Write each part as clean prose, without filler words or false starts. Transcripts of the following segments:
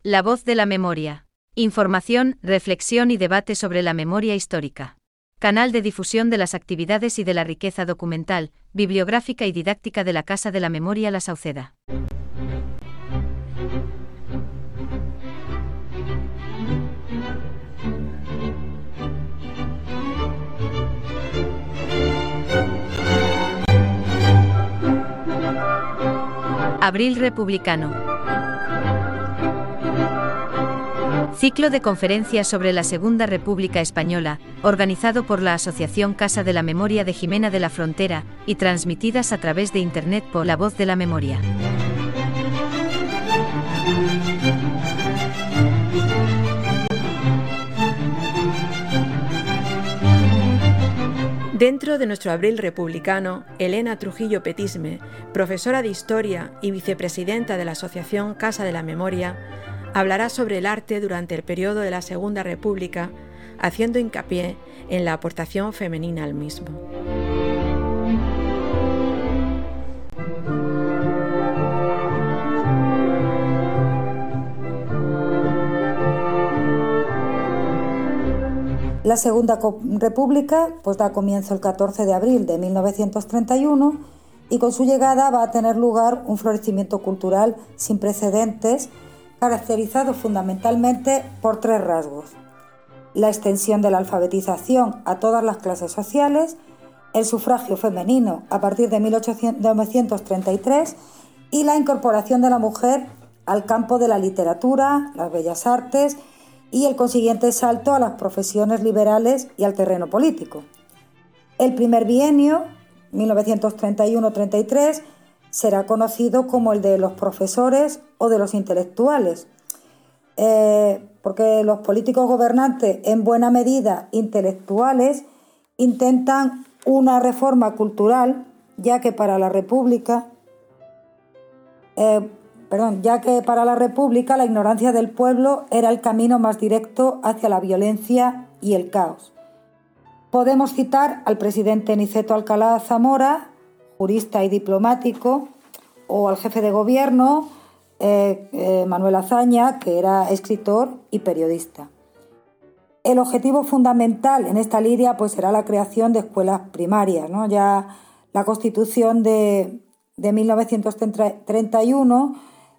La voz de la memoria. Información, reflexión y debate sobre la memoria histórica. Canal de difusión de las actividades y de la riqueza documental, bibliográfica y didáctica de la Casa de la Memoria La Sauceda. Abril republicano. Ciclo de conferencias sobre la Segunda República Española, organizado por la Asociación Casa de la Memoria de Jimena de la Frontera, y transmitidas a través de Internet por La Voz de la Memoria. Dentro de nuestro abril republicano, Elena Trujillo Petisme, profesora de Historia y vicepresidenta de la Asociación Casa de la Memoria, hablará sobre el arte durante el periodo de la Segunda República, haciendo hincapié en la aportación femenina al mismo. La Segunda República da comienzo el 14 de abril de 1931 y con su llegada va a tener lugar un florecimiento cultural sin precedentes, caracterizado fundamentalmente por tres rasgos: la extensión de la alfabetización a todas las clases sociales, el sufragio femenino a partir de 1933 y la incorporación de la mujer al campo de la literatura, las bellas artes y el consiguiente salto a las profesiones liberales y al terreno político. El primer bienio, 1931-33, será conocido como el de los profesores o de los intelectuales, porque los políticos gobernantes, en buena medida intelectuales, intentan una reforma cultural, ya que para la República la ignorancia del pueblo era el camino más directo hacia la violencia y el caos. Podemos citar al presidente Niceto Alcalá Zamora, jurista y diplomático, o al jefe de gobierno, Manuel Azaña, que era escritor y periodista. El objetivo fundamental en esta línea será la creación de escuelas primarias, ¿no? Ya la Constitución de 1931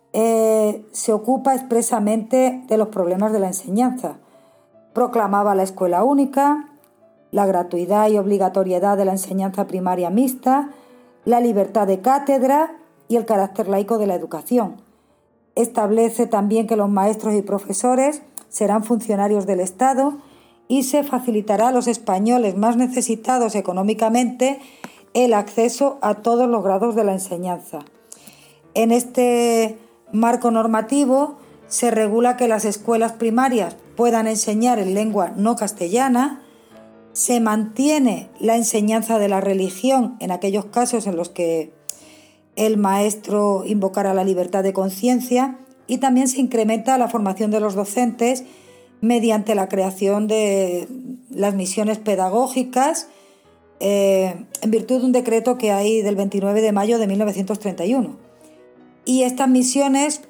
se ocupa expresamente de los problemas de la enseñanza. Proclamaba la escuela única, la gratuidad y obligatoriedad de la enseñanza primaria mixta, la libertad de cátedra y el carácter laico de la educación. Establece también que los maestros y profesores serán funcionarios del Estado y se facilitará a los españoles más necesitados económicamente el acceso a todos los grados de la enseñanza. En este marco normativo se regula que las escuelas primarias puedan enseñar en lengua no castellana, se mantiene la enseñanza de la religión en aquellos casos en los que el maestro invocara la libertad de conciencia, y también se incrementa la formación de los docentes mediante la creación de las misiones pedagógicas en virtud de un decreto que hay del 29 de mayo de 1931. Y estas misiones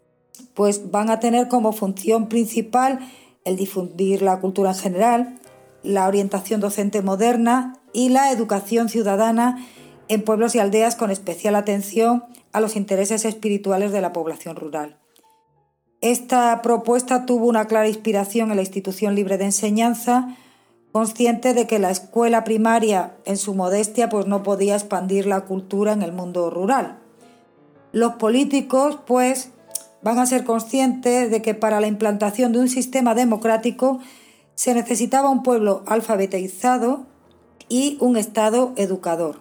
van a tener como función principal el difundir la cultura en general, la orientación docente moderna y la educación ciudadana en pueblos y aldeas, con especial atención a los intereses espirituales de la población rural. Esta propuesta tuvo una clara inspiración en la institución libre de enseñanza, consciente de que la escuela primaria, en su modestia, no podía expandir la cultura en el mundo rural. Los políticos, van a ser conscientes de que para la implantación de un sistema democrático se necesitaba un pueblo alfabetizado y un Estado educador.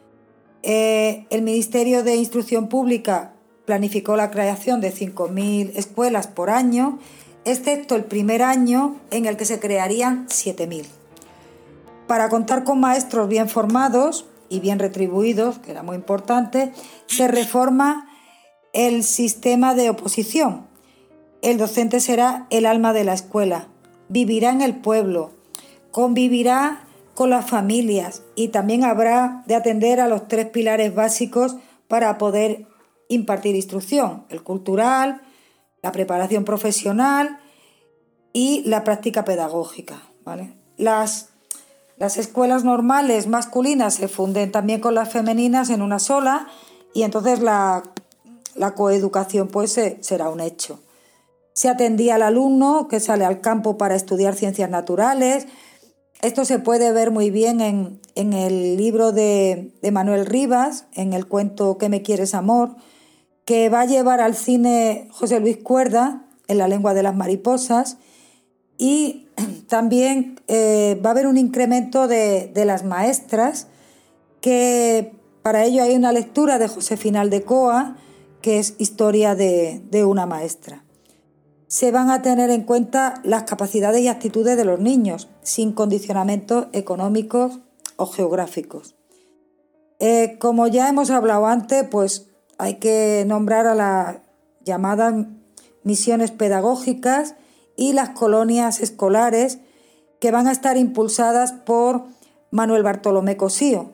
El Ministerio de Instrucción Pública planificó la creación de 5.000 escuelas por año, excepto el primer año, en el que se crearían 7.000. Para contar con maestros bien formados y bien retribuidos, que era muy importante, se reforma el sistema de oposición. El docente será el alma de la escuela, vivirá en el pueblo, convivirá con las familias y también habrá de atender a los tres pilares básicos para poder impartir instrucción: el cultural, la preparación profesional y la práctica pedagógica, ¿vale? Las escuelas normales masculinas se funden también con las femeninas en una sola y entonces la coeducación pues será un hecho. Se atendía al alumno que sale al campo para estudiar ciencias naturales. Esto se puede ver muy bien en el libro de Manuel Rivas, en el cuento ¿Qué me quieres, amor?, que va a llevar al cine José Luis Cuerda, en La lengua de las mariposas, y también va a haber un incremento de las maestras, que para ello hay una lectura de Josefina Aldecoa, que es Historia de una maestra. Se van a tener en cuenta las capacidades y actitudes de los niños, sin condicionamientos económicos o geográficos. Como ya hemos hablado antes, pues hay que nombrar a las llamadas misiones pedagógicas y las colonias escolares, que van a estar impulsadas por Manuel Bartolomé Cosío.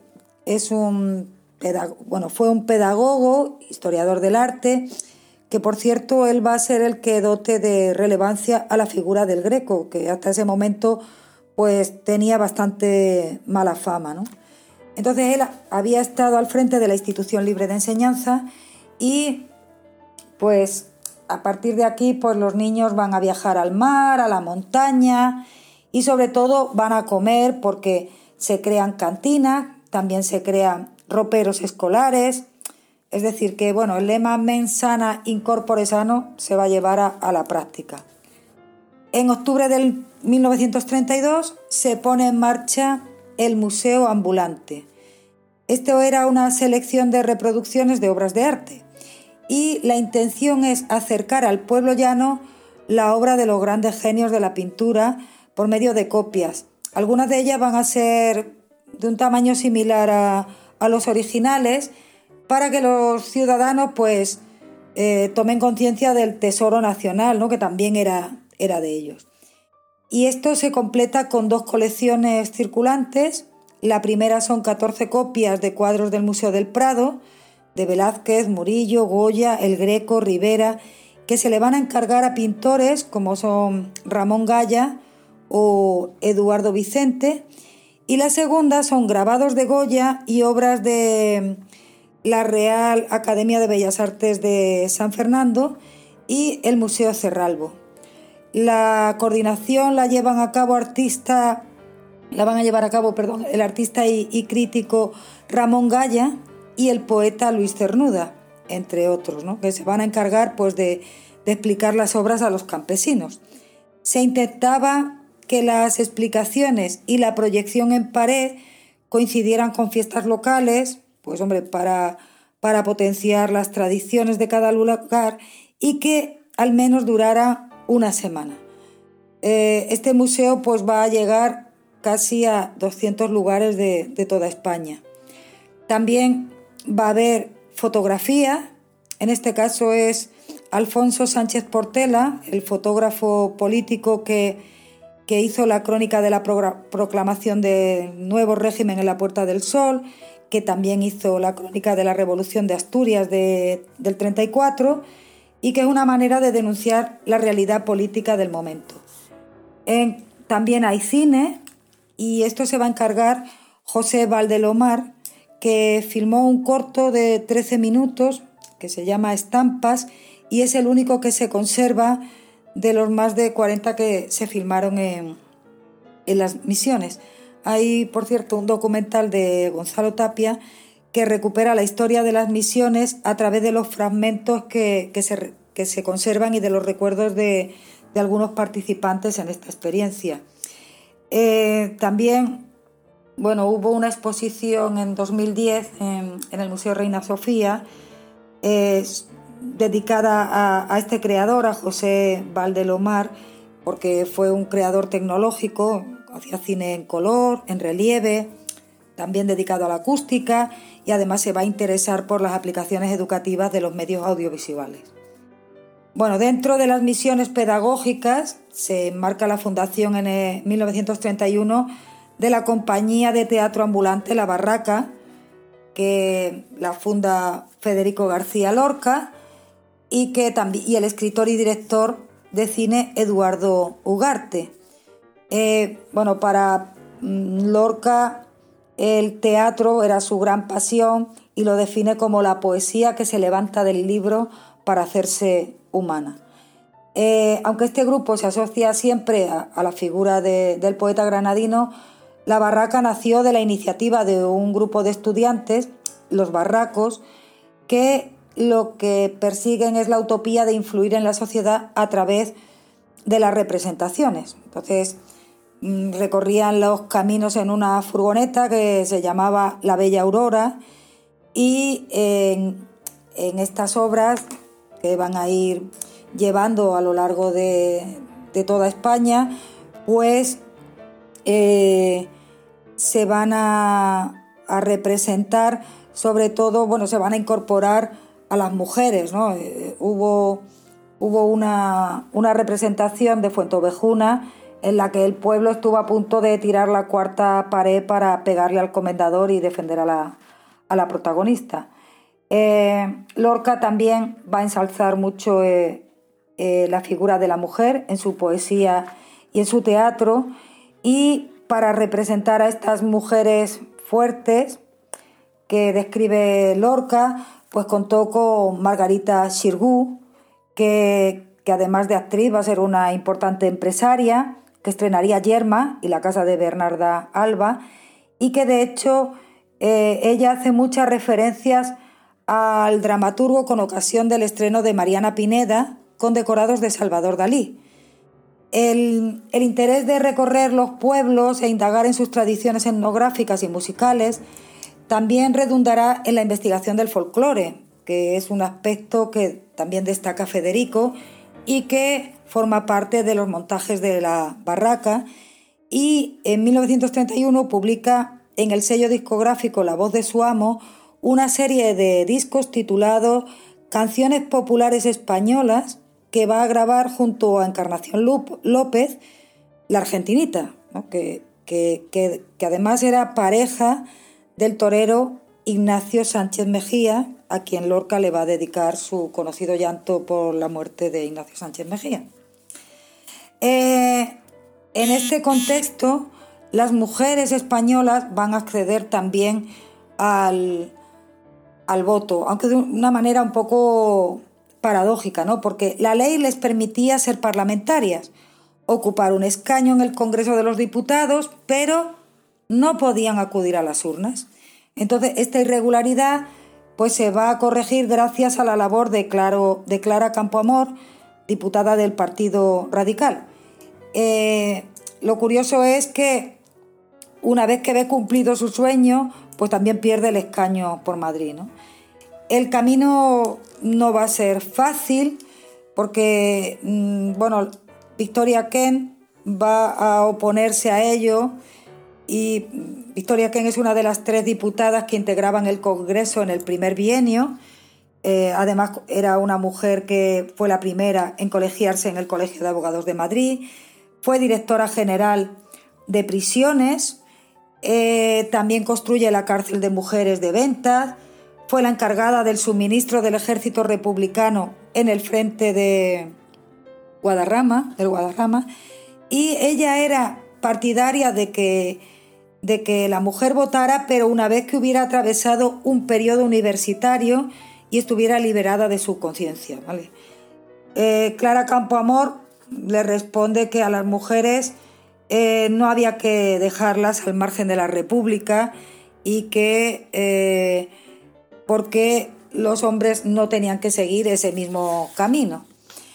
Fue un pedagogo, historiador del arte, que por cierto él va a ser el que dote de relevancia a la figura del Greco, que hasta ese momento pues tenía bastante mala fama, ¿no? Entonces él había estado al frente de la Institución Libre de Enseñanza y pues a partir de aquí pues los niños van a viajar al mar, a la montaña y sobre todo van a comer, porque se crean cantinas, también se crean roperos escolares. Es decir, que el lema mens sana in corpore sano se va a llevar a la práctica. En octubre del 1932 se pone en marcha el Museo Ambulante. Esto era una selección de reproducciones de obras de arte y la intención es acercar al pueblo llano la obra de los grandes genios de la pintura por medio de copias. Algunas de ellas van a ser de un tamaño similar a los originales, para que los ciudadanos pues tomen conciencia del tesoro nacional, ¿no?, que también era de ellos. Y esto se completa con 2 colecciones circulantes. La primera son 14 copias de cuadros del Museo del Prado, de Velázquez, Murillo, Goya, El Greco, Rivera, que se le van a encargar a pintores como son Ramón Gaya o Eduardo Vicente. Y la segunda son grabados de Goya y obras de la Real Academia de Bellas Artes de San Fernando y el Museo Cerralbo. La coordinación la van a llevar a cabo el artista y crítico Ramón Gaya y el poeta Luis Cernuda, entre otros, ¿no?, que se van a encargar pues de explicar las obras a los campesinos. Se intentaba que las explicaciones y la proyección en pared coincidieran con fiestas locales, para potenciar las tradiciones de cada lugar y que al menos durara una semana. Este museo pues va a llegar casi a 200 lugares de toda España. También va a haber fotografía, en este caso es Alfonso Sánchez Portela, el fotógrafo político que hizo la crónica de la proclamación del nuevo régimen en la Puerta del Sol, que también hizo la crónica de la Revolución de Asturias del 34, y que es una manera de denunciar la realidad política del momento. También hay cine, y esto se va a encargar José Valdelomar, que filmó un corto de 13 minutos que se llama Estampas, y es el único que se conserva de los más de 40 que se filmaron en las misiones. Hay, por cierto, un documental de Gonzalo Tapia que recupera la historia de las misiones a través de los fragmentos que se conservan y de los recuerdos de algunos participantes en esta experiencia. También hubo una exposición en 2010 en el Museo Reina Sofía dedicada a este creador, a José Valdelomar, porque fue un creador tecnológico, hacía cine en color, en relieve, también dedicado a la acústica, y además se va a interesar por las aplicaciones educativas de los medios audiovisuales. Dentro de las misiones pedagógicas se enmarca la fundación en 1931 de la compañía de teatro ambulante La Barraca, que la funda Federico García Lorca, y el escritor y director de cine Eduardo Ugarte. Para Lorca el teatro era su gran pasión y lo define como la poesía que se levanta del libro para hacerse humana. Aunque este grupo se asocia siempre a la figura del poeta granadino, la barraca nació de la iniciativa de un grupo de estudiantes, los barracos, que lo que persiguen es la utopía de influir en la sociedad a través de las representaciones. Entonces, recorrían los caminos en una furgoneta que se llamaba La Bella Aurora, y en estas obras que van a ir llevando a lo largo de toda España, pues se van a representar, sobre todo, se van a incorporar a las mujeres, ¿no? Hubo una representación de Fuenteovejuna en la que el pueblo estuvo a punto de tirar la cuarta pared para pegarle al comendador y defender a la protagonista. Lorca también va a ensalzar mucho la figura de la mujer en su poesía y en su teatro, y para representar a estas mujeres fuertes que describe Lorca, pues contó con Margarita Xirgu, que además de actriz va a ser una importante empresaria, que estrenaría Yerma y la casa de Bernarda Alba, y que de hecho ella hace muchas referencias al dramaturgo con ocasión del estreno de Mariana Pineda, con decorados de Salvador Dalí. El interés de recorrer los pueblos e indagar en sus tradiciones etnográficas y musicales también redundará en la investigación del folclore, que es un aspecto que también destaca Federico y que forma parte de los montajes de la barraca, y en 1931 publica en el sello discográfico La Voz de su Amo una serie de discos titulados Canciones Populares Españolas, que va a grabar junto a Encarnación López, la argentinita, ¿no? que además era pareja del torero Ignacio Sánchez Mejía, a quien Lorca le va a dedicar su conocido llanto por la muerte de Ignacio Sánchez Mejía. En este contexto, las mujeres españolas van a acceder también al voto, aunque de una manera un poco paradójica, ¿no? Porque la ley les permitía ser parlamentarias, ocupar un escaño en el Congreso de los Diputados, pero no podían acudir a las urnas. Entonces, esta irregularidad pues se va a corregir gracias a la labor de Clara Campoamor, diputada del Partido Radical. Lo curioso es que una vez que ve cumplido su sueño, pues también pierde el escaño por Madrid, ¿no? El camino no va a ser fácil porque, Victoria Kent va a oponerse a ello, y Victoria Kent es una de las 3 diputadas que integraban el Congreso en el primer bienio. Además, era una mujer que fue la primera en colegiarse en el Colegio de Abogados de Madrid, fue directora general de prisiones, también construye la cárcel de mujeres de Ventas, fue la encargada del suministro del ejército republicano en el frente de Guadarrama, y ella era partidaria de que la mujer votara, pero una vez que hubiera atravesado un periodo universitario y estuviera liberada de su conciencia, ¿vale? Clara Campoamor le responde que a las mujeres no había que dejarlas al margen de la República, y que porque los hombres no tenían que seguir ese mismo camino.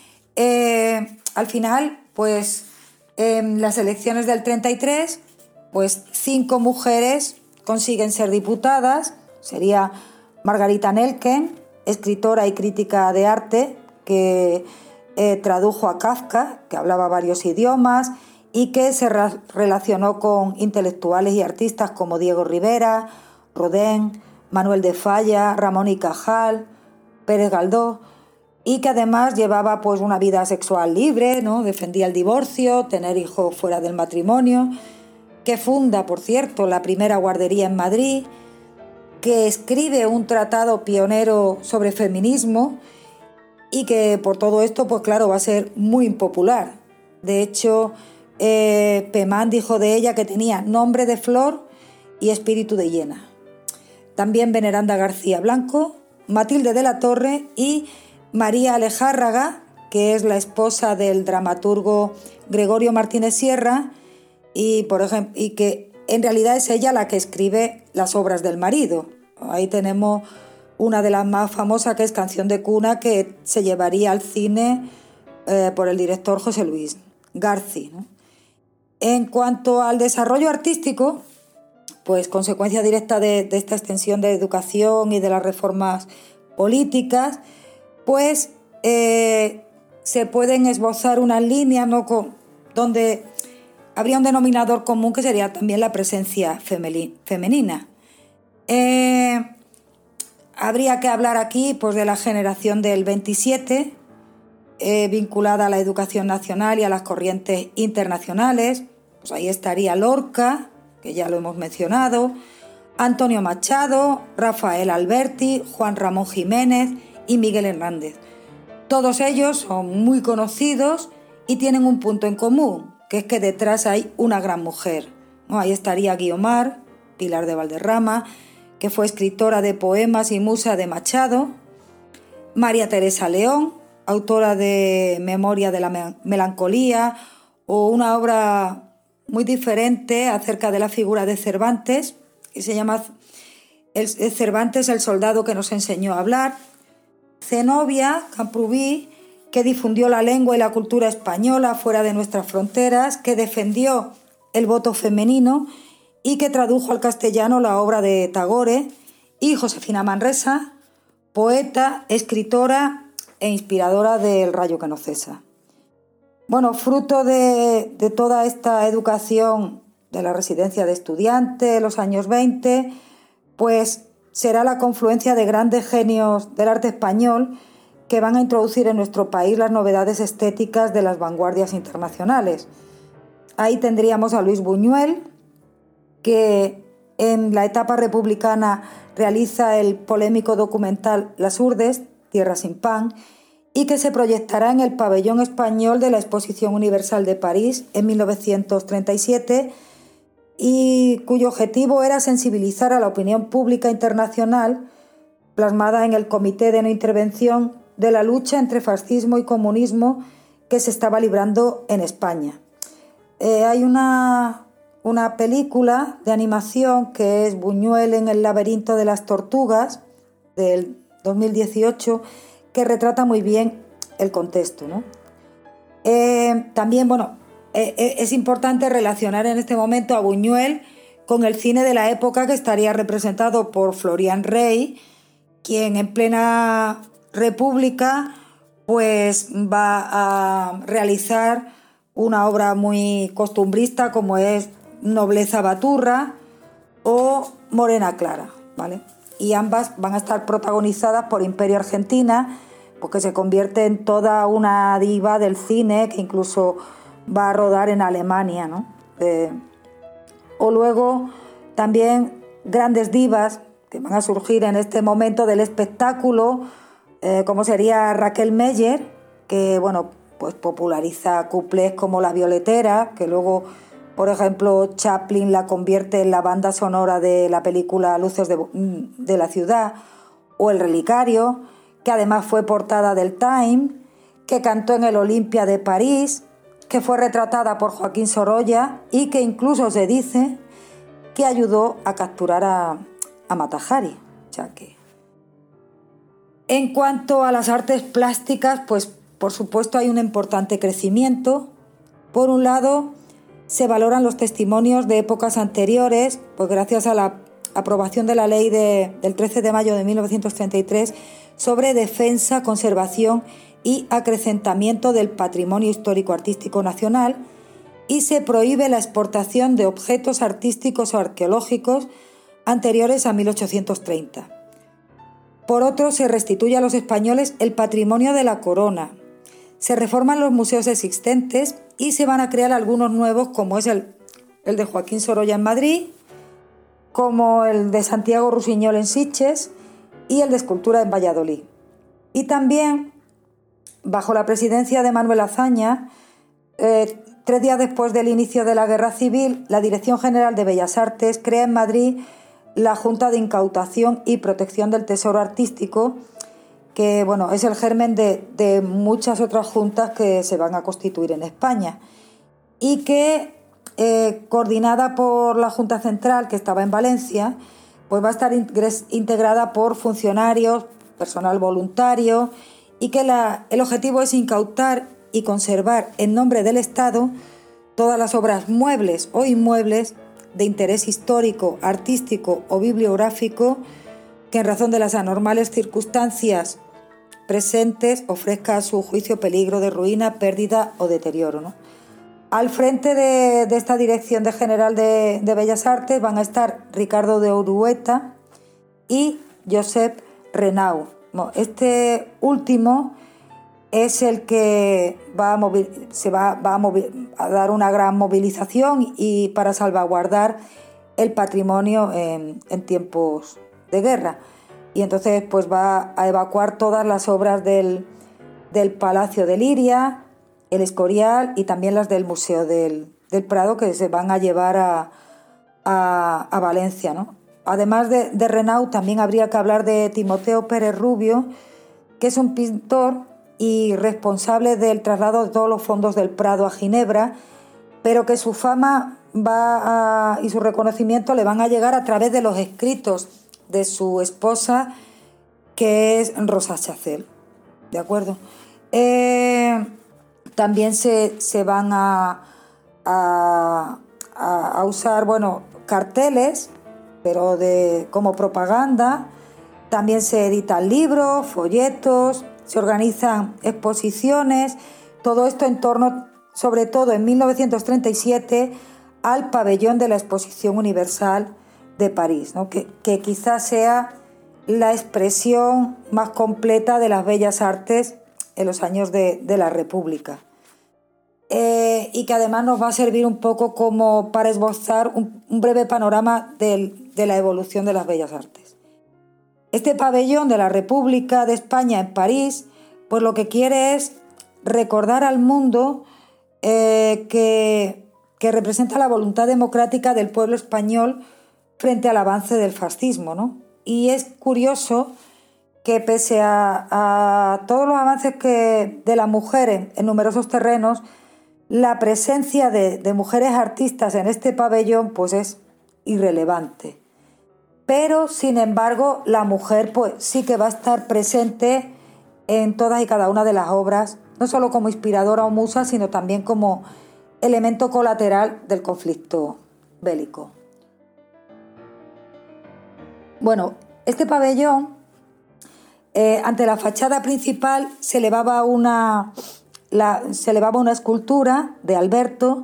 Al final, pues en las elecciones del 33, pues 5 mujeres consiguen ser diputadas. Sería Margarita Nelken, escritora y crítica de arte, que tradujo a Kafka, que hablaba varios idiomas y que se relacionó con intelectuales y artistas como Diego Rivera, Rodin, Manuel de Falla, Ramón y Cajal, Pérez Galdós, y que además llevaba pues una vida sexual libre, ¿no? Defendía el divorcio, tener hijos fuera del matrimonio, que funda, por cierto, la primera guardería en Madrid, que escribe un tratado pionero sobre feminismo y que por todo esto, pues claro, va a ser muy impopular. De hecho, Pemán dijo de ella que tenía nombre de flor y espíritu de hiena. También Veneranda García Blanco, Matilde de la Torre y María Alejárraga, que es la esposa del dramaturgo Gregorio Martínez Sierra, y que en realidad es ella la que escribe las obras del marido. Ahí tenemos una de las más famosas, que es Canción de cuna, que se llevaría al cine por el director José Luis García, ¿no? En cuanto al desarrollo artístico, pues consecuencia directa de esta extensión de educación y de las reformas políticas, pues se pueden esbozar unas líneas, ¿no?, donde habría un denominador común, que sería también la presencia femenina. Habría que hablar aquí, pues, de la generación del 27, vinculada a la educación nacional y a las corrientes internacionales. Pues ahí estaría Lorca, que ya lo hemos mencionado, Antonio Machado, Rafael Alberti, Juan Ramón Jiménez y Miguel Hernández. Todos ellos son muy conocidos y tienen un punto en común, que es que detrás hay una gran mujer, ¿no? Ahí estaría Guiomar, Pilar de Valderrama, que fue escritora de poemas y musa de Machado, María Teresa León, autora de Memoria de la Melancolía, o una obra muy diferente acerca de la figura de Cervantes, que se llama Cervantes, el soldado que nos enseñó a hablar, Zenobia Camprubí, que difundió la lengua y la cultura española fuera de nuestras fronteras, que defendió el voto femenino y que tradujo al castellano la obra de Tagore, y Josefina Manresa, poeta, escritora e inspiradora del Rayo que no cesa. Bueno, fruto de toda esta educación de la residencia de estudiantes, los años 20, pues será la confluencia de grandes genios del arte español que van a introducir en nuestro país las novedades estéticas de las vanguardias internacionales. Ahí tendríamos a Luis Buñuel, que en la etapa republicana realiza el polémico documental Las Urdes, Tierra sin pan, y que se proyectará en el pabellón español de la Exposición Universal de París en 1937, y cuyo objetivo era sensibilizar a la opinión pública internacional, plasmada en el Comité de No Intervención, de la lucha entre fascismo y comunismo que se estaba librando en España. Hay una película de animación que es Buñuel en el laberinto de las tortugas, del 2018, que retrata muy bien el contexto, ¿no? También, es importante relacionar en este momento a Buñuel con el cine de la época, que estaría representado por Florian Rey, quien en plena República pues va a realizar una obra muy costumbrista, como es Nobleza Baturra o Morena Clara, ¿vale? Y ambas van a estar protagonizadas por Imperio Argentina, porque se convierte en toda una diva del cine, que incluso va a rodar en Alemania, ¿no? O luego también grandes divas que van a surgir en este momento del espectáculo, como sería Raquel Meyer, que pues populariza cuplés como La Violetera, que luego, por ejemplo, Chaplin la convierte en la banda sonora de la película Luces de la ciudad, o El Relicario, que además fue portada del Time, que cantó en el Olympia de París, que fue retratada por Joaquín Sorolla y que incluso se dice que ayudó a capturar a Mata Hari. O sea que... En cuanto a las artes plásticas, pues por supuesto hay un importante crecimiento. Por un lado, se valoran los testimonios de épocas anteriores, pues gracias a la aprobación de la ley del 13 de mayo de 1933 sobre defensa, conservación y acrecentamiento del patrimonio histórico-artístico nacional, y se prohíbe la exportación de objetos artísticos o arqueológicos anteriores a 1830. Por otro, se restituye a los españoles el patrimonio de la corona. Se reforman los museos existentes y se van a crear algunos nuevos, como es el de Joaquín Sorolla en Madrid, como el de Santiago Rusiñol en Sitges y el de Escultura en Valladolid. Y también bajo la presidencia de Manuel Azaña, 3 días después del inicio de la Guerra Civil, la Dirección General de Bellas Artes crea en Madrid la Junta de Incautación y Protección del Tesoro Artístico, que bueno, es el germen de muchas otras juntas que se van a constituir en España, y que, coordinada por la Junta Central, que estaba en Valencia, pues va a estar integrada por funcionarios, personal voluntario, y que el objetivo es incautar y conservar en nombre del Estado todas las obras muebles o inmuebles de interés histórico, artístico o bibliográfico que en razón de las anormales circunstancias presentes ofrezca a su juicio peligro de ruina, pérdida o deterioro, ¿no? Al frente de esta Dirección General de Bellas Artes van a estar Ricardo de Urueta y Josep Renau. Este último es el que va a dar una gran movilización y para salvaguardar el patrimonio en tiempos de guerra. Y entonces pues va a evacuar todas las obras del Palacio de Liria, el Escorial y también las del Museo del Prado, que se van a llevar a Valencia, ¿no? Además de Renau, también habría que hablar de Timoteo Pérez Rubio, que es un pintor y responsable del traslado de todos los fondos del Prado a Ginebra, pero que su fama y su reconocimiento le van a llegar a través de los escritos de su esposa, que es Rosa Chacel, ¿de acuerdo? También se van a usar, bueno, carteles, pero como propaganda. También se editan libros, folletos, se organizan exposiciones, todo esto en torno, sobre todo en 1937, al pabellón de la Exposición Universal de París, ¿no? que quizás sea la expresión más completa de las bellas artes en los años de la República. Y que además nos va a servir un poco como para esbozar un breve panorama de la evolución de las bellas artes. Este pabellón de la República de España en París, pues lo que quiere es recordar al mundo que representa la voluntad democrática del pueblo español frente al avance del fascismo, ¿no? Y es curioso que pese a todos los avances de la mujer en numerosos terrenos, la presencia de mujeres artistas en este pabellón pues es irrelevante. Pero, sin embargo, la mujer pues sí que va a estar presente en todas y cada una de las obras, no solo como inspiradora o musa, sino también como elemento colateral del conflicto bélico. Bueno, este pabellón, ante la fachada principal se elevaba una escultura de Alberto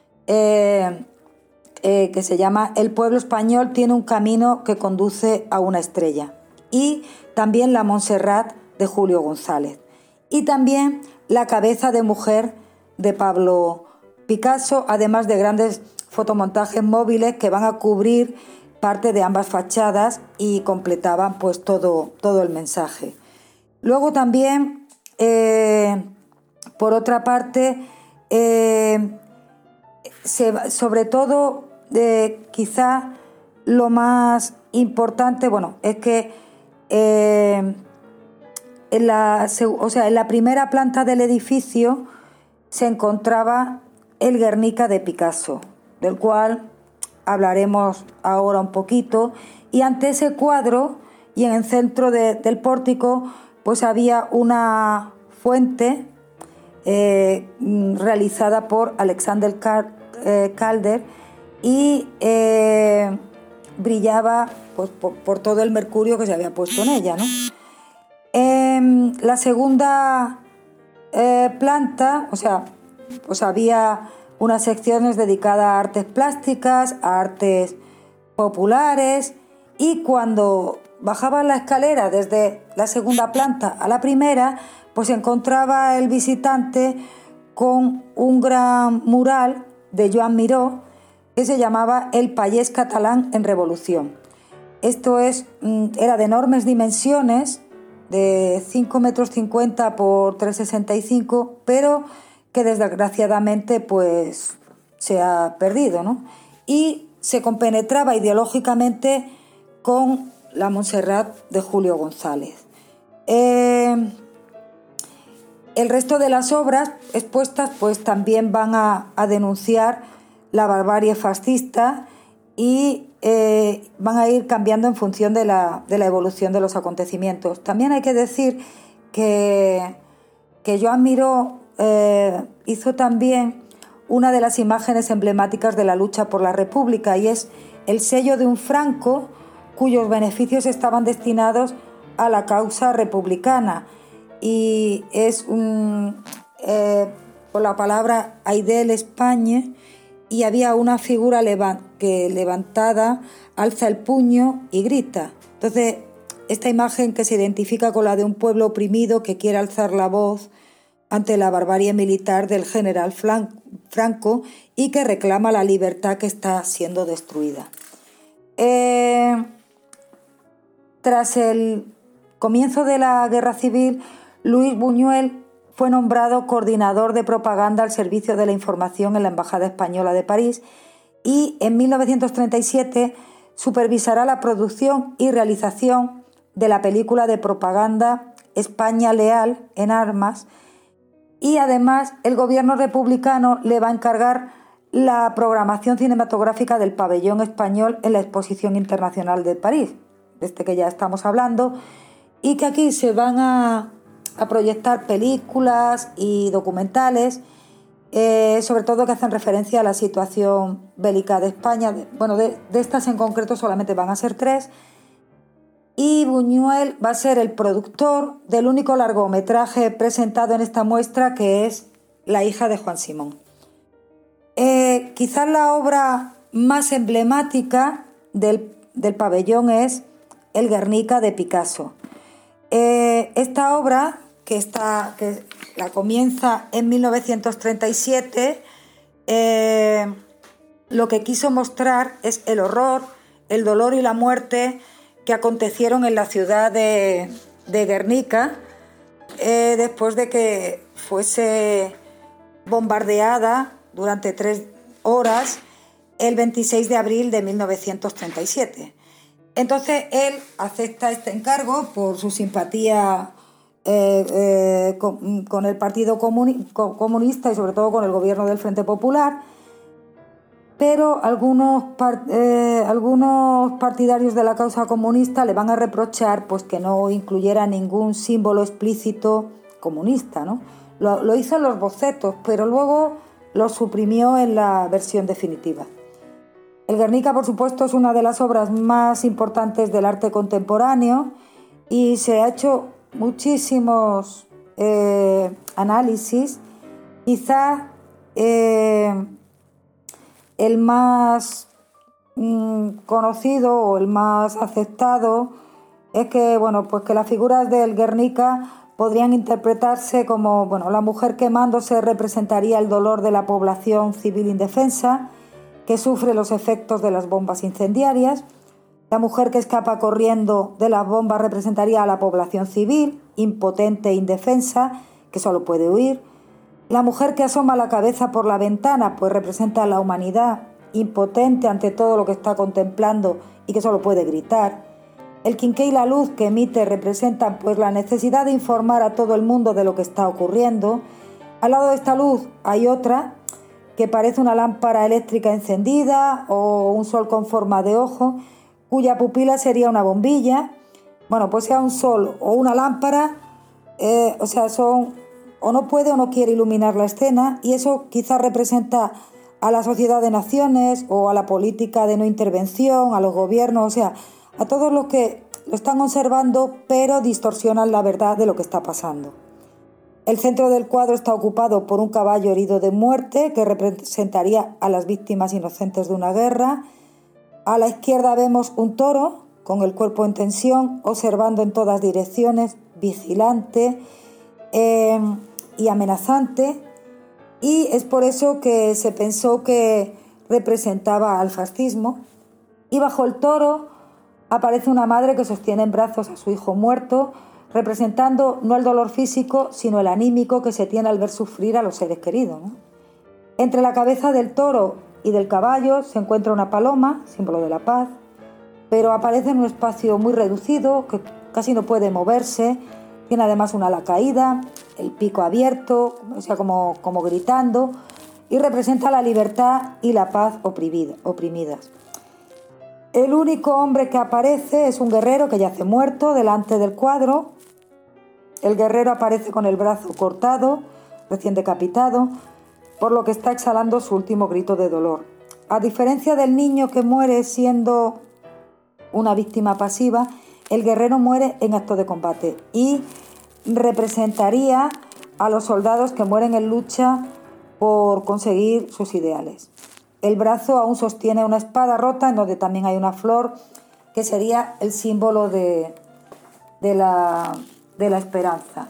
que se llama El pueblo español tiene un camino que conduce a una estrella, y también la Montserrat de Julio González, y también la cabeza de mujer de Pablo Picasso, además de grandes fotomontajes móviles que van a cubrir parte de ambas fachadas y completaban pues todo el mensaje. Luego también, por otra parte, sobre todo, quizá lo más importante, bueno, es que en la primera planta del edificio se encontraba el Guernica de Picasso, del cual hablaremos ahora un poquito, y ante ese cuadro y en el centro del pórtico pues había una fuente realizada por Alexander Calder y brillaba pues, por todo el mercurio que se había puesto en ella, ¿no? La segunda planta, pues había unas secciones dedicadas a artes plásticas, a artes populares, y cuando bajaban la escalera desde la segunda planta a la primera, pues se encontraba el visitante con un gran mural de Joan Miró que se llamaba El payés catalán en revolución. Esto era de enormes dimensiones, de 5,50 m por 3,65 m, pero que desgraciadamente pues se ha perdido, ¿no? Y se compenetraba ideológicamente con la Montserrat de Julio González. El resto de las obras expuestas pues también van a denunciar la barbarie fascista y van a ir cambiando en función de la evolución de los acontecimientos. También hay que decir que Joan Miró hizo también una de las imágenes emblemáticas de la lucha por la República, y es el sello de un Franco cuyos beneficios estaban destinados a la causa republicana, y es por la palabra Aidel España, y había una figura que levantada alza el puño y grita. Entonces, esta imagen que se identifica con la de un pueblo oprimido que quiere alzar la voz ante la barbarie militar del general Franco y que reclama la libertad que está siendo destruida. Tras el comienzo de la Guerra Civil, Luis Buñuel fue nombrado coordinador de propaganda al servicio de la información en la Embajada Española de París, y en 1937 supervisará la producción y realización de la película de propaganda España Leal en Armas, y además el gobierno republicano le va a encargar la programación cinematográfica del pabellón español en la Exposición Internacional de París, de este que ya estamos hablando, y que aquí se van a proyectar películas y documentales, sobre todo que hacen referencia a la situación bélica de España. Bueno, de estas en concreto solamente van a ser 3, y Buñuel va a ser el productor del único largometraje presentado en esta muestra, que es La hija de Juan Simón. Quizás la obra más emblemática del pabellón es El Guernica de Picasso. Esta obra, que la comienza en 1937, lo que quiso mostrar es el horror, el dolor y la muerte que acontecieron en la ciudad de Guernica después de que fuese bombardeada durante 3 horas el 26 de abril de 1937. Entonces él acepta este encargo por su simpatía con el Partido Comunista y sobre todo con el gobierno del Frente Popular, pero algunos partidarios de la causa comunista le van a reprochar pues que no incluyera ningún símbolo explícito comunista, ¿no? Lo hizo en los bocetos, pero luego lo suprimió en la versión definitiva. El Guernica, por supuesto, es una de las obras más importantes del arte contemporáneo y se ha hecho muchísimos análisis. Quizá el más conocido o el más aceptado es que, pues que las figuras del Guernica podrían interpretarse como, la mujer quemándose representaría el dolor de la población civil indefensa que sufre los efectos de las bombas incendiarias. La mujer que escapa corriendo de las bombas representaría a la población civil, impotente e indefensa, que solo puede huir. La mujer que asoma la cabeza por la ventana, pues representa a la humanidad, impotente ante todo lo que está contemplando y que solo puede gritar. El quinqué y la luz que emite representan pues la necesidad de informar a todo el mundo de lo que está ocurriendo. Al lado de esta luz hay otra que parece una lámpara eléctrica encendida o un sol con forma de ojo, cuya pupila sería una bombilla. Pues sea un sol o una lámpara, o no puede o no quiere iluminar la escena, y eso quizás representa a la sociedad de naciones o a la política de no intervención, a los gobiernos, a todos los que lo están observando pero distorsionan la verdad de lo que está pasando. El centro del cuadro está ocupado por un caballo herido de muerte que representaría a las víctimas inocentes de una guerra. A la izquierda vemos un toro con el cuerpo en tensión, observando en todas direcciones, vigilante y amenazante, y es por eso que se pensó que representaba al fascismo. Y bajo el toro aparece una madre que sostiene en brazos a su hijo muerto, representando no el dolor físico, sino el anímico que se tiene al ver sufrir a los seres queridos, ¿no? Entre la cabeza del toro y del caballo se encuentra una paloma, símbolo de la paz, pero aparece en un espacio muy reducido, que casi no puede moverse, tiene además una ala caída, el pico abierto, o sea, como gritando, y representa la libertad y la paz oprimidas. El único hombre que aparece es un guerrero que yace muerto delante del cuadro. El guerrero aparece con el brazo cortado, recién decapitado, por lo que está exhalando su último grito de dolor. A diferencia del niño que muere siendo una víctima pasiva, el guerrero muere en acto de combate y representaría a los soldados que mueren en lucha por conseguir sus ideales. El brazo aún sostiene una espada rota en donde también hay una flor que sería el símbolo de la esperanza.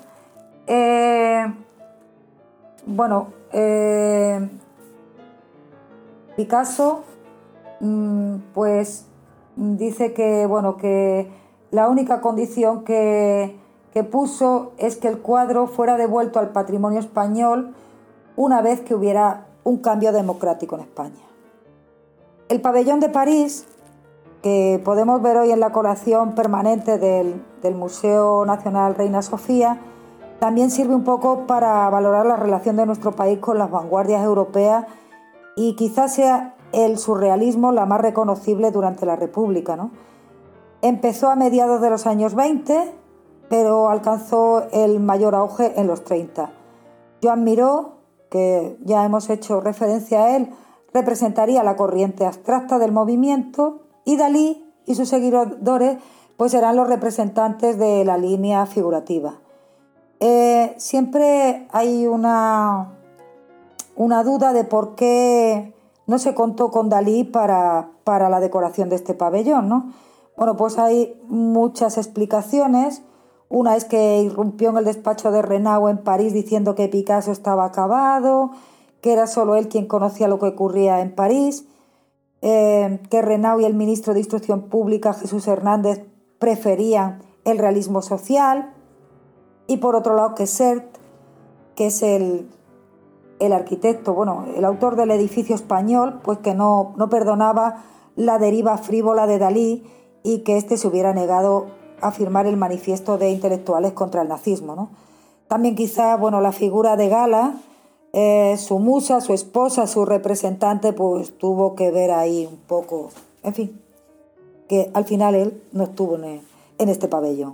Picasso pues dice que la única condición que puso es que el cuadro fuera devuelto al patrimonio español una vez que hubiera un cambio democrático en España. El pabellón de París, que podemos ver hoy en la colección permanente del Museo Nacional Reina Sofía, también sirve un poco para valorar la relación de nuestro país con las vanguardias europeas y quizás sea el surrealismo la más reconocible durante la República, ¿no? Empezó a mediados de los años 20, pero alcanzó el mayor auge en los 30. Joan Miró, que ya hemos hecho referencia a él, representaría la corriente abstracta del movimiento, y Dalí y sus seguidores pues serán los representantes de la línea figurativa. Siempre hay una duda de por qué no se contó con Dalí para la decoración de este pabellón, ¿no? Bueno, pues hay muchas explicaciones. Una es que irrumpió en el despacho de Renaud en París diciendo que Picasso estaba acabado, que era solo él quien conocía lo que ocurría en París, que Renaud y el ministro de Instrucción Pública, Jesús Hernández, preferían el realismo social, y por otro lado que Sert, que es el arquitecto, el autor del edificio español, pues que no perdonaba la deriva frívola de Dalí y que éste se hubiera negado a firmar el manifiesto de intelectuales contra el nazismo, ¿no? También quizá, la figura de Gala, su musa, su esposa, su representante, pues tuvo que ver ahí un poco, en fin, que al final él no estuvo en este pabellón.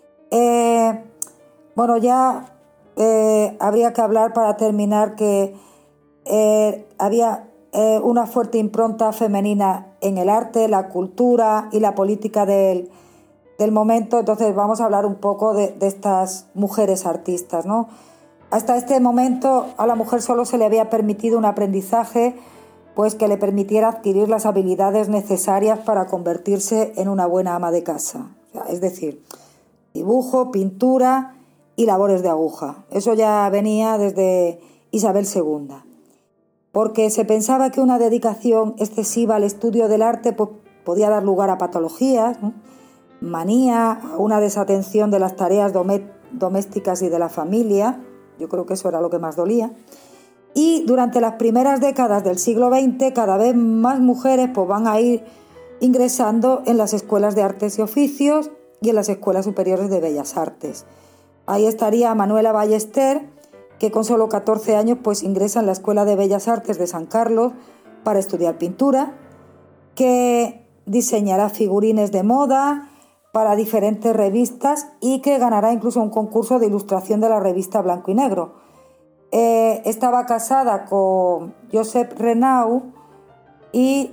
Habría que hablar para terminar que había una fuerte impronta femenina en el arte, la cultura y la política del momento. Entonces vamos a hablar un poco de estas mujeres artistas, ¿no? Hasta este momento a la mujer solo se le había permitido un aprendizaje pues que le permitiera adquirir las habilidades necesarias para convertirse en una buena ama de casa. Es decir, dibujo, pintura y labores de aguja. Eso ya venía desde Isabel II. Porque se pensaba que una dedicación excesiva al estudio del arte pues, podía dar lugar a patologías, ¿no? Manía, a una desatención de las tareas domésticas y de la familia. Yo creo que eso era lo que más dolía. Y durante las primeras décadas del siglo XX, cada vez más mujeres pues, van a ir ingresando en las escuelas de artes y oficios y en las escuelas superiores de bellas artes. Ahí estaría Manuela Ballester, que con solo 14 años pues, ingresa en la Escuela de Bellas Artes de San Carlos para estudiar pintura, que diseñará figurines de moda para diferentes revistas y que ganará incluso un concurso de ilustración de la revista Blanco y Negro. Estaba casada con Josep Renaud y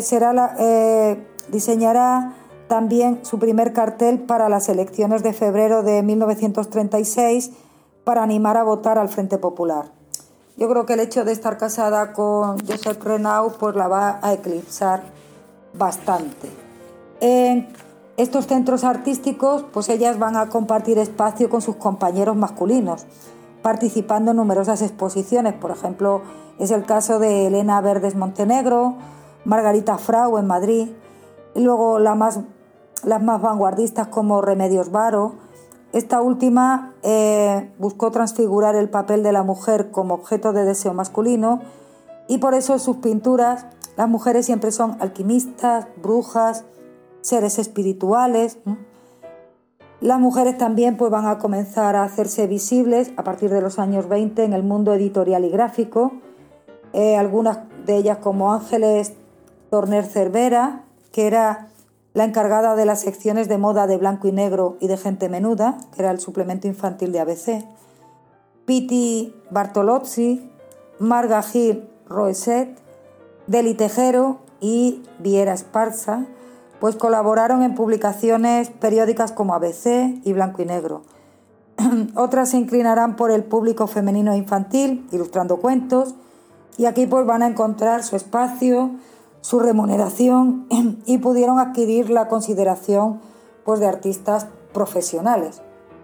diseñará también su primer cartel para las elecciones de febrero de 1936 para animar a votar al Frente Popular. Yo creo que el hecho de estar casada con Josep Renaud pues la va a eclipsar bastante. En estos centros artísticos, pues ellas van a compartir espacio con sus compañeros masculinos, participando en numerosas exposiciones. Por ejemplo, es el caso de Elena Verdes Montenegro, Margarita Frau en Madrid, y luego las más vanguardistas como Remedios Varo, Esta última buscó transfigurar el papel de la mujer como objeto de deseo masculino y por eso en sus pinturas las mujeres siempre son alquimistas, brujas, seres espirituales, ¿no? Las mujeres también pues, van a comenzar a hacerse visibles a partir de los años 20 en el mundo editorial y gráfico. Algunas de ellas como Ángeles Torner Cervera, que era la encargada de las secciones de moda de Blanco y Negro y de Gente Menuda, que era el suplemento infantil de ABC, Piti Bartolozzi, Marga Gil Roeset, Deli Tejero y Viera Esparza, pues colaboraron en publicaciones periódicas como ABC y Blanco y Negro. Otras se inclinarán por el público femenino e infantil, ilustrando cuentos, y aquí pues van a encontrar su espacio, su remuneración y pudieron adquirir la consideración pues, de artistas profesionales.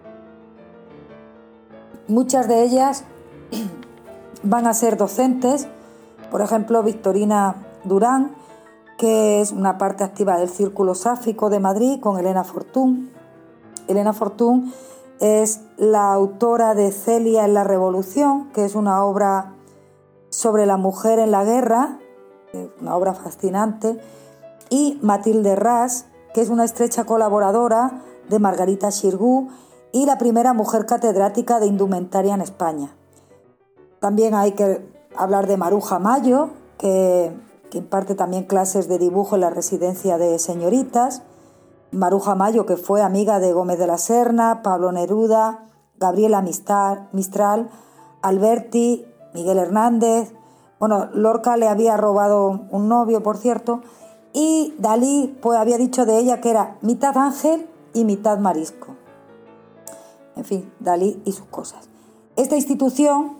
Muchas de ellas van a ser docentes, por ejemplo Victorina Durán, que es una parte activa del Círculo Sáfico de Madrid, con Elena Fortún. Elena Fortún es la autora de Celia en la Revolución, que es una obra sobre la mujer en la guerra, una obra fascinante, y Matilde Ras, que es una estrecha colaboradora de Margarita Xirgu y la primera mujer catedrática de indumentaria en España. También hay que hablar de Maruja Mayo, que imparte también clases de dibujo en la residencia de señoritas. Maruja Mayo, que fue amiga de Gómez de la Serna, Pablo Neruda, Gabriela Mistral, Alberti, Miguel Hernández. Bueno, Lorca le había robado un novio, por cierto, y Dalí pues había dicho de ella que era mitad ángel y mitad marisco. En fin, Dalí y sus cosas. Esta institución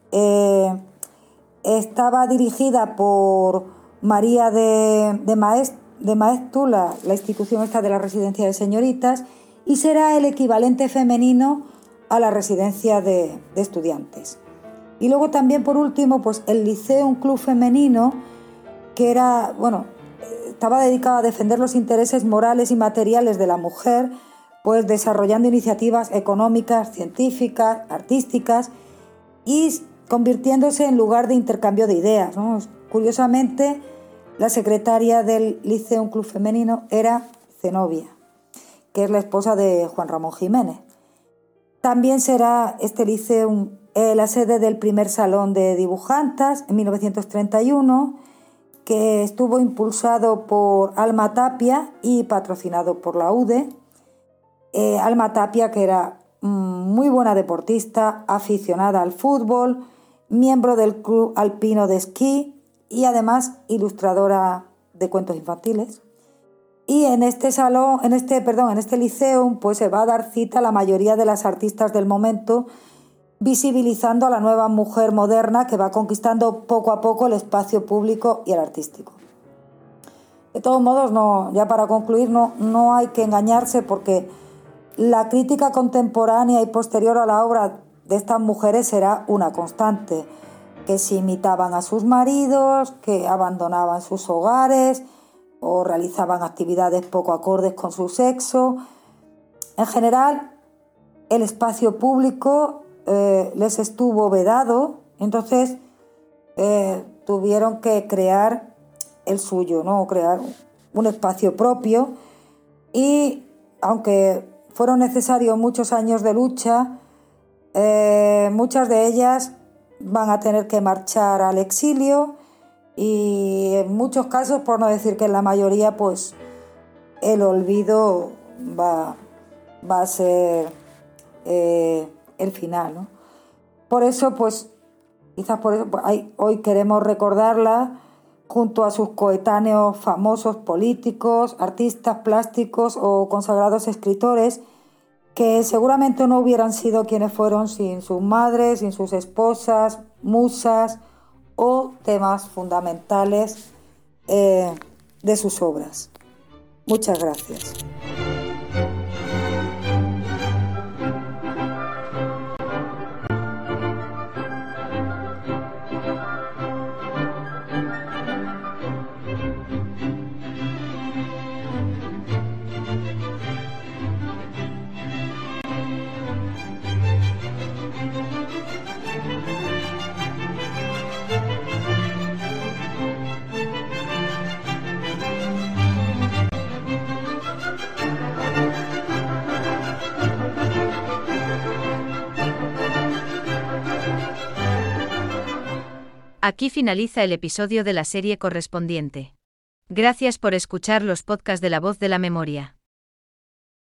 estaba dirigida por María de Maeztu, la institución esta de la residencia de señoritas, y será el equivalente femenino a la residencia de estudiantes. Y luego también, por último, pues el Liceo, un club femenino que era, estaba dedicado a defender los intereses morales y materiales de la mujer, pues desarrollando iniciativas económicas, científicas, artísticas y convirtiéndose en lugar de intercambio de ideas, ¿no? Curiosamente, la secretaria del Liceo, un club femenino, era Zenobia, que es la esposa de Juan Ramón Jiménez. También será este liceo la sede del primer salón de dibujantas en 1931, que estuvo impulsado por Alma Tapia y patrocinado por la UDE. Alma Tapia, que era muy buena deportista, aficionada al fútbol, miembro del Club Alpino de Esquí y además ilustradora de cuentos infantiles. Y en este liceo, pues se va a dar cita a la mayoría de las artistas del momento, visibilizando a la nueva mujer moderna que va conquistando poco a poco el espacio público y el artístico. De todos modos, ya para concluir, no hay que engañarse, porque la crítica contemporánea y posterior a la obra de estas mujeres será una constante, que si imitaban a sus maridos, que abandonaban sus hogares o realizaban actividades poco acordes con su sexo. En general, el espacio público les estuvo vedado, entonces tuvieron que crear el suyo, ¿no? Crear un espacio propio, y aunque fueron necesarios muchos años de lucha, muchas de ellas van a tener que marchar al exilio, y en muchos casos, por no decir que en la mayoría, pues el olvido va a ser el final, ¿no? Por eso, pues hoy queremos recordarla junto a sus coetáneos famosos políticos, artistas plásticos o consagrados escritores, que seguramente no hubieran sido quienes fueron sin sus madres, sin sus esposas, musas o temas fundamentales de sus obras. Muchas gracias. Aquí finaliza el episodio de la serie correspondiente. Gracias por escuchar los podcasts de La Voz de la Memoria.